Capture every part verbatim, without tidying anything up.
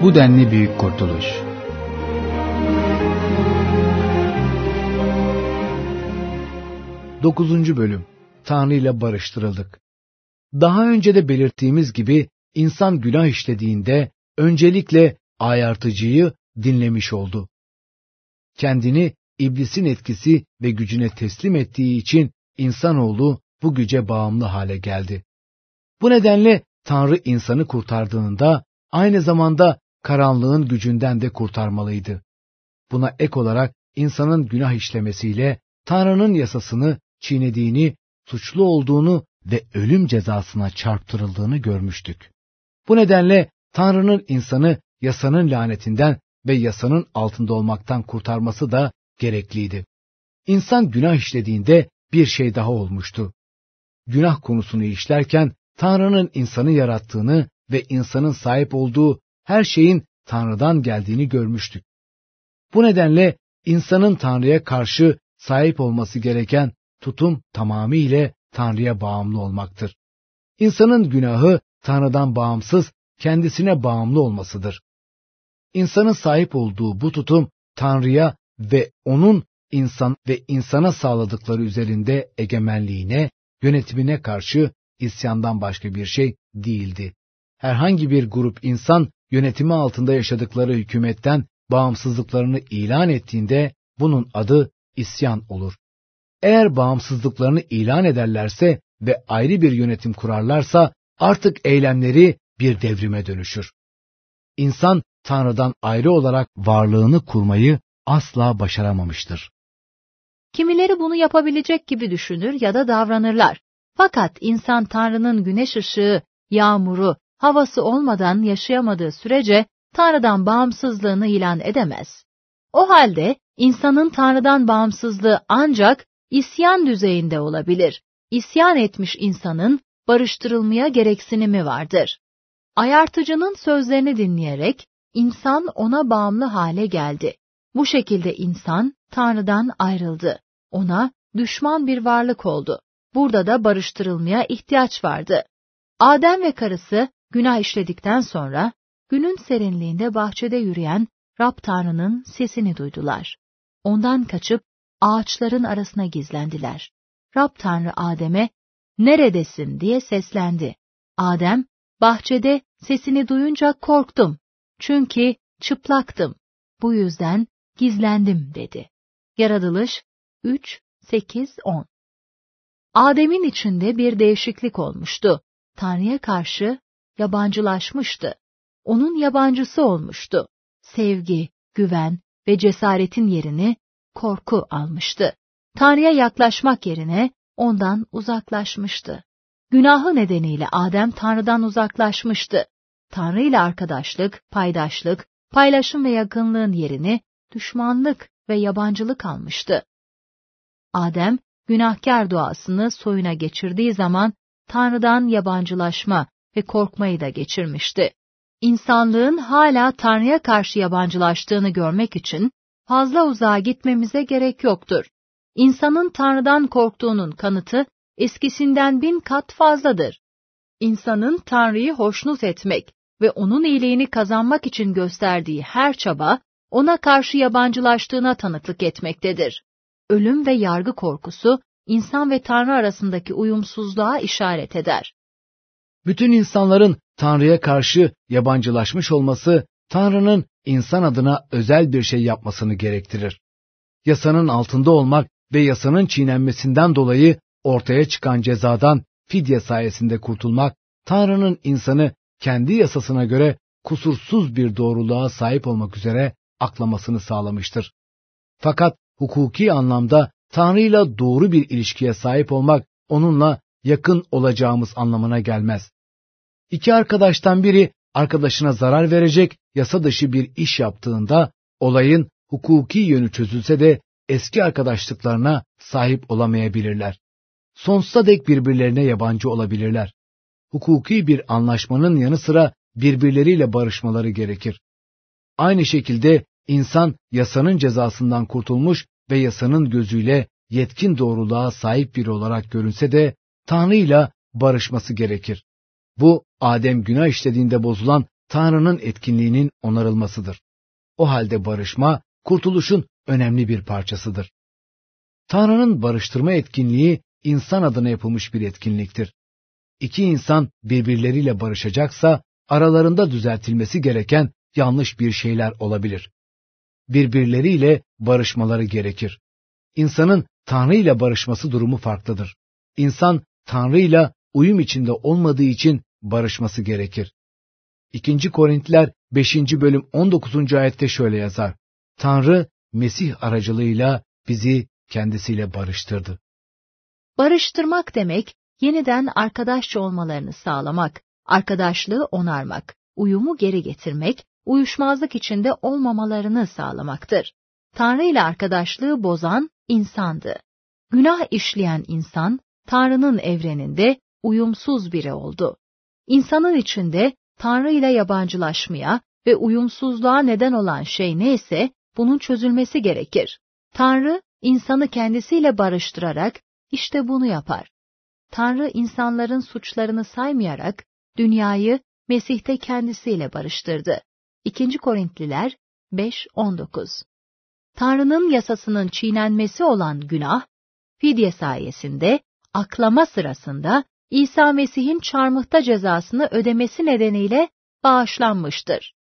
Bu denli büyük kurtuluş. Dokuzuncu Bölüm. Tanrı ile barıştırıldık. Daha önce de belirttiğimiz gibi insan günah işlediğinde öncelikle ayartıcıyı dinlemiş oldu. Kendini iblisin etkisi ve gücüne teslim ettiği için insanoğlu bu güce bağımlı hale geldi. Bu nedenle Tanrı insanı kurtardığında aynı zamanda karanlığın gücünden de kurtarmalıydı. Buna ek olarak insanın günah işlemesiyle Tanrı'nın yasasını çiğnediğini, suçlu olduğunu ve ölüm cezasına çarptırıldığını görmüştük. Bu nedenle Tanrı'nın insanı yasanın lanetinden ve yasanın altında olmaktan kurtarması da gerekliydi. İnsan günah işlediğinde bir şey daha olmuştu. Günah konusunu işlerken Tanrı'nın insanı yarattığını ve insanın sahip olduğu her şeyin Tanrı'dan geldiğini görmüştük. Bu nedenle insanın Tanrı'ya karşı sahip olması gereken tutum tamamıyla Tanrı'ya bağımlı olmaktır. İnsanın günahı Tanrı'dan bağımsız, kendisine bağımlı olmasıdır. İnsanın sahip olduğu bu tutum Tanrı'ya ve onun insan ve insana sağladıkları üzerinde egemenliğine, yönetimine karşı isyandan başka bir şey değildi. Herhangi bir grup insan yönetimi altında yaşadıkları hükümetten bağımsızlıklarını ilan ettiğinde bunun adı isyan olur. Eğer bağımsızlıklarını ilan ederlerse ve ayrı bir yönetim kurarlarsa artık eylemleri bir devrime dönüşür. İnsan Tanrı'dan ayrı olarak varlığını kurmayı asla başaramamıştır. Kimileri bunu yapabilecek gibi düşünür ya da davranırlar. Fakat insan Tanrı'nın güneş ışığı, yağmuru, havası olmadan yaşayamadığı sürece Tanrı'dan bağımsızlığını ilan edemez. O halde insanın Tanrı'dan bağımsızlığı ancak isyan düzeyinde olabilir. İsyan etmiş insanın barıştırılmaya gereksinimi vardır. Ayartıcının sözlerini dinleyerek insan ona bağımlı hale geldi. Bu şekilde insan Tanrı'dan ayrıldı. Ona düşman bir varlık oldu. Burada da barıştırılmaya ihtiyaç vardı. Adem ve karısı günah işledikten sonra günün serinliğinde bahçede yürüyen Rab Tanrı'nın sesini duydular. Ondan kaçıp ağaçların arasına gizlendiler. Rab Tanrı Adem'e "Neredesin?" diye seslendi. Adem, "Bahçede sesini duyunca korktum. Çünkü çıplaktım. Bu yüzden gizlendim." dedi. Yaratılış üç, sekiz, on. Adem'in içinde bir değişiklik olmuştu. Tanrı'ya karşı yabancılaşmıştı. Onun yabancısı olmuştu. Sevgi, güven ve cesaretin yerini korku almıştı. Tanrı'ya yaklaşmak yerine ondan uzaklaşmıştı. Günahı nedeniyle Adem Tanrı'dan uzaklaşmıştı. Tanrı ile arkadaşlık, paydaşlık, paylaşım ve yakınlığın yerini düşmanlık ve yabancılık almıştı. Adem, günahkar doğasını soyuna geçirdiği zaman Tanrı'dan yabancılaşma ve korkmayı da geçirmişti. İnsanlığın hala Tanrı'ya karşı yabancılaştığını görmek için fazla uzağa gitmemize gerek yoktur. İnsanın Tanrı'dan korktuğunun kanıtı eskisinden bin kat fazladır. İnsanın Tanrı'yı hoşnut etmek ve onun iyiliğini kazanmak için gösterdiği her çaba, ona karşı yabancılaştığına tanıklık etmektedir. Ölüm ve yargı korkusu, insan ve Tanrı arasındaki uyumsuzluğa işaret eder. Bütün insanların Tanrı'ya karşı yabancılaşmış olması, Tanrı'nın insan adına özel bir şey yapmasını gerektirir. Yasanın altında olmak ve yasanın çiğnenmesinden dolayı ortaya çıkan cezadan fidye sayesinde kurtulmak, Tanrı'nın insanı kendi yasasına göre kusursuz bir doğruluğa sahip olmak üzere aklamasını sağlamıştır. Fakat hukuki anlamda Tanrı'yla doğru bir ilişkiye sahip olmak, onunla yakın olacağımız anlamına gelmez. İki arkadaştan biri arkadaşına zarar verecek yasa dışı bir iş yaptığında, olayın hukuki yönü çözülse de eski arkadaşlıklarına sahip olamayabilirler. Sonsuza dek birbirlerine yabancı olabilirler. Hukuki bir anlaşmanın yanı sıra birbirleriyle barışmaları gerekir. Aynı şekilde insan yasanın cezasından kurtulmuş ve yasanın gözüyle yetkin doğruluğa sahip biri olarak görünse de Tanrı'yla barışması gerekir. Bu, Adem günah işlediğinde bozulan Tanrı'nın etkinliğinin onarılmasıdır. O halde barışma, kurtuluşun önemli bir parçasıdır. Tanrı'nın barıştırma etkinliği, insan adına yapılmış bir etkinliktir. İki insan birbirleriyle barışacaksa, aralarında düzeltilmesi gereken yanlış bir şeyler olabilir. Birbirleriyle barışmaları gerekir. İnsanın Tanrı ile barışması durumu farklıdır. İnsan Tanrı ile uyum içinde olmadığı için barışması gerekir. İkinci Korintiler beşinci bölüm on dokuzuncu ayette şöyle yazar: Tanrı Mesih aracılığıyla bizi kendisiyle barıştırdı. Barıştırmak demek, yeniden arkadaşça olmalarını sağlamak, arkadaşlığı onarmak, uyumu geri getirmek, uyuşmazlık içinde olmamalarını sağlamaktır. Tanrı ile arkadaşlığı bozan insandı. Günah işleyen insan, Tanrı'nın evreninde uyumsuz biri oldu. İnsanın içinde Tanrı ile yabancılaşmaya ve uyumsuzluğa neden olan şey neyse, bunun çözülmesi gerekir. Tanrı, insanı kendisiyle barıştırarak işte bunu yapar. Tanrı, insanların suçlarını saymayarak dünyayı Mesih'te kendisiyle barıştırdı. İkinci Korintliler beş on dokuz. Tanrı'nın yasasının çiğnenmesi olan günah, fidye sayesinde, aklama sırasında İsa Mesih'in çarmıhta cezasını ödemesi nedeniyle bağışlanmıştır.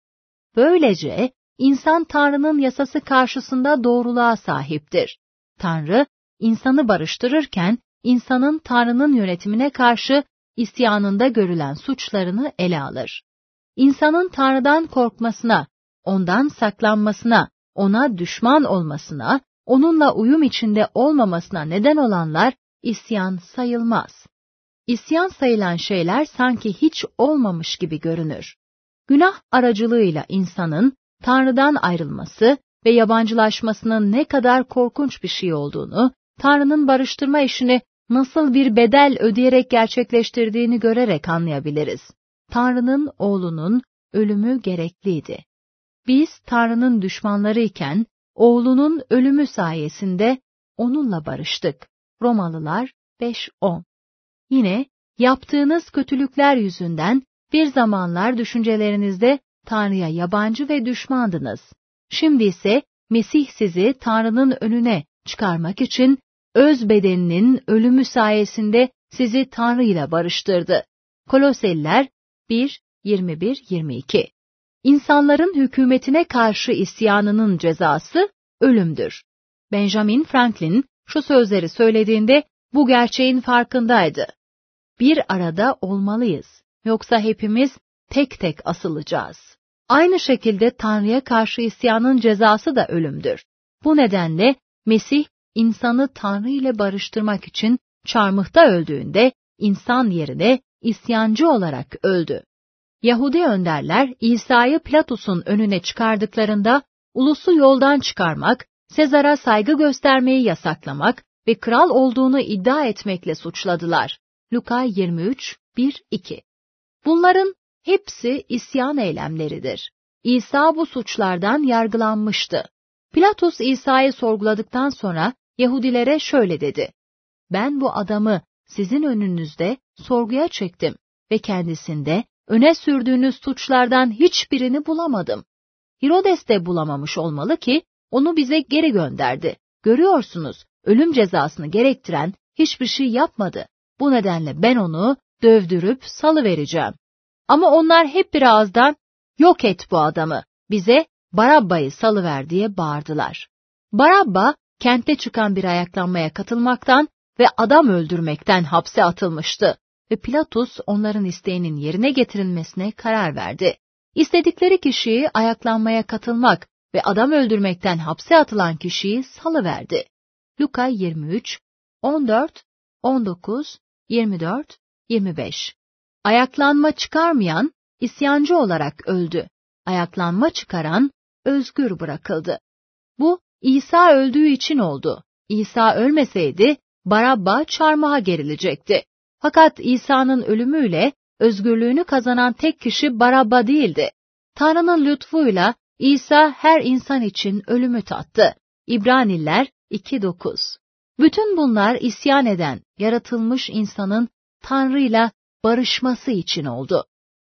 Böylece insan Tanrı'nın yasası karşısında doğruluğa sahiptir. Tanrı, insanı barıştırırken, insanın Tanrı'nın yönetimine karşı isyanında görülen suçlarını ele alır. İnsanın Tanrı'dan korkmasına, ondan saklanmasına, ona düşman olmasına, onunla uyum içinde olmamasına neden olanlar isyan sayılmaz. İsyan sayılan şeyler sanki hiç olmamış gibi görünür. Günah aracılığıyla insanın Tanrı'dan ayrılması ve yabancılaşmasının ne kadar korkunç bir şey olduğunu, Tanrı'nın barıştırma işini nasıl bir bedel ödeyerek gerçekleştirdiğini görerek anlayabiliriz. Tanrı'nın oğlunun ölümü gerekliydi. Biz Tanrı'nın düşmanlarıyken, oğlunun ölümü sayesinde onunla barıştık. Romalılar beş on. Yine, yaptığınız kötülükler yüzünden bir zamanlar düşüncelerinizde Tanrı'ya yabancı ve düşmandınız. Şimdi ise Mesih sizi Tanrı'nın önüne çıkarmak için öz bedeninin ölümü sayesinde sizi Tanrı ile barıştırdı. Koloseliler bir yirmi bir yirmi iki. İnsanların hükümetine karşı isyanının cezası ölümdür. Benjamin Franklin şu sözleri söylediğinde bu gerçeğin farkındaydı. Bir arada olmalıyız, yoksa hepimiz tek tek asılacağız. Aynı şekilde Tanrı'ya karşı isyanın cezası da ölümdür. Bu nedenle Mesih, insanı Tanrı ile barıştırmak için çarmıhta öldüğünde insan yerine isyancı olarak öldü. Yahudi önderler İsa'yı Pilatus'un önüne çıkardıklarında ulusu yoldan çıkarmak, Sezar'a saygı göstermeyi yasaklamak ve kral olduğunu iddia etmekle suçladılar. Luka yirmi üç bir iki. Bunların hepsi isyan eylemleridir. İsa bu suçlardan yargılanmıştı. Pilatus İsa'yı sorguladıktan sonra Yahudilere şöyle dedi: "Ben bu adamı sizin önünüzde sorguya çektim ve kendisinde öne sürdüğünüz suçlardan hiçbirini bulamadım. Herodes de bulamamış olmalı ki onu bize geri gönderdi. Görüyorsunuz, ölüm cezasını gerektiren hiçbir şey yapmadı. Bu nedenle ben onu dövdürüp salıvereceğim." Ama onlar hep bir ağızdan, "Yok et bu adamı, bize Barabba'yı salıver" diye bağırdılar. Barabba, kente çıkan bir ayaklanmaya katılmaktan ve adam öldürmekten hapse atılmıştı ve Pilatus onların isteğinin yerine getirilmesine karar verdi. İstedikleri kişiyi ayaklanmaya katılmak ve adam öldürmekten hapse atılan kişiyi salıverdi. Luka yirmi üç on dört on dokuz yirmi dört yirmi beş. Ayaklanma çıkarmayan isyancı olarak öldü. Ayaklanma çıkaran özgür bırakıldı. Bu İsa öldüğü için oldu. İsa ölmeseydi Barabba çarmıha gerilecekti. Fakat İsa'nın ölümüyle özgürlüğünü kazanan tek kişi Barabba değildi. Tanrı'nın lütfuyla İsa her insan için ölümü tattı. İbraniler iki dokuz. Bütün bunlar isyan eden, yaratılmış insanın Tanrı'yla barışması için oldu.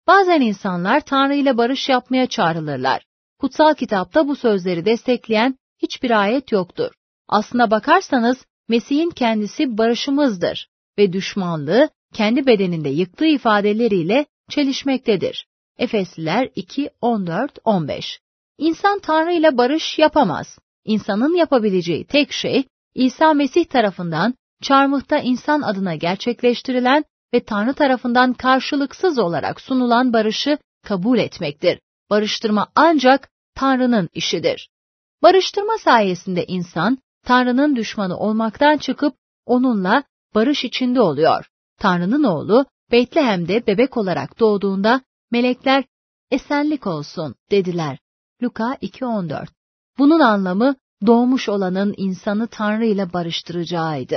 Bazen insanlar Tanrı ile barış yapmaya çağrılırlar. Kutsal kitapta bu sözleri destekleyen hiçbir ayet yoktur. Aslına bakarsanız Mesih'in kendisi barışımızdır ve düşmanlığı kendi bedeninde yıktığı ifadeleriyle çelişmektedir. Efesliler iki on dört on beş. İnsan Tanrı ile barış yapamaz. İnsanın yapabileceği tek şey, İsa Mesih tarafından çarmıhta insan adına gerçekleştirilen ve Tanrı tarafından karşılıksız olarak sunulan barışı kabul etmektir. Barıştırma ancak Tanrı'nın işidir. Barıştırma sayesinde insan, Tanrı'nın düşmanı olmaktan çıkıp onunla barış içinde oluyor. Tanrı'nın oğlu Betlehem'de bebek olarak doğduğunda melekler esenlik olsun dediler. Luka iki on dört. Bunun anlamı doğmuş olanın insanı Tanrı ile barıştıracağıydı.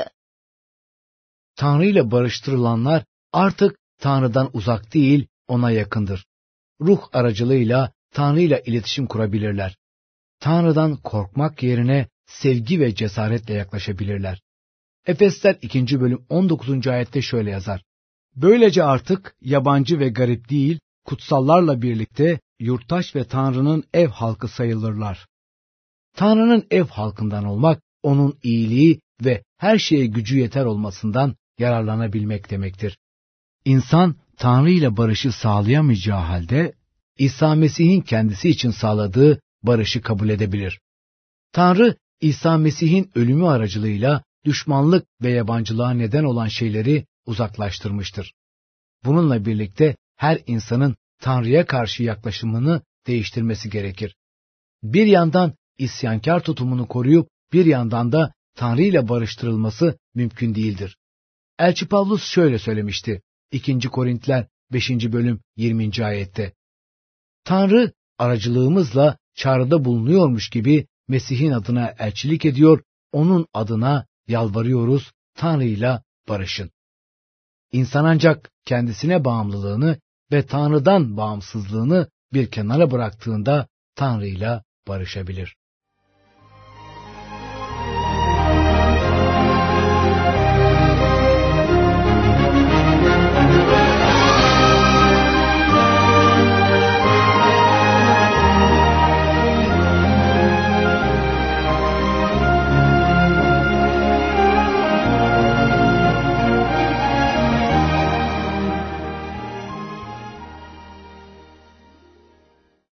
Tanrı ile barıştırılanlar artık Tanrı'dan uzak değil, ona yakındır. Ruh aracılığıyla Tanrı ile iletişim kurabilirler. Tanrı'dan korkmak yerine sevgi ve cesaretle yaklaşabilirler. Efesler ikinci bölüm on dokuzuncu ayette şöyle yazar. Böylece artık yabancı ve garip değil, kutsallarla birlikte yurttaş ve Tanrı'nın ev halkı sayılırlar. Tanrı'nın ev halkından olmak, onun iyiliği ve her şeye gücü yeter olmasından yararlanabilmek demektir. İnsan, Tanrı ile barışı sağlayamayacağı halde, İsa Mesih'in kendisi için sağladığı barışı kabul edebilir. Tanrı, İsa Mesih'in ölümü aracılığıyla düşmanlık ve yabancılığa neden olan şeyleri uzaklaştırmıştır. Bununla birlikte her insanın Tanrı'ya karşı yaklaşımını değiştirmesi gerekir. Bir yandan isyankar tutumunu koruyup bir yandan da Tanrı ile barıştırılması mümkün değildir. Elçi Pavlus şöyle söylemişti. ikinci Korintiler beşinci bölüm yirminci ayette. Tanrı aracılığımızla çağrıda bulunuyormuş gibi Mesih'in adına elçilik ediyor, onun adına yalvarıyoruz, Tanrı'yla barışın. İnsan ancak kendisine bağımlılığını ve Tanrı'dan bağımsızlığını bir kenara bıraktığında Tanrı'yla barışabilir.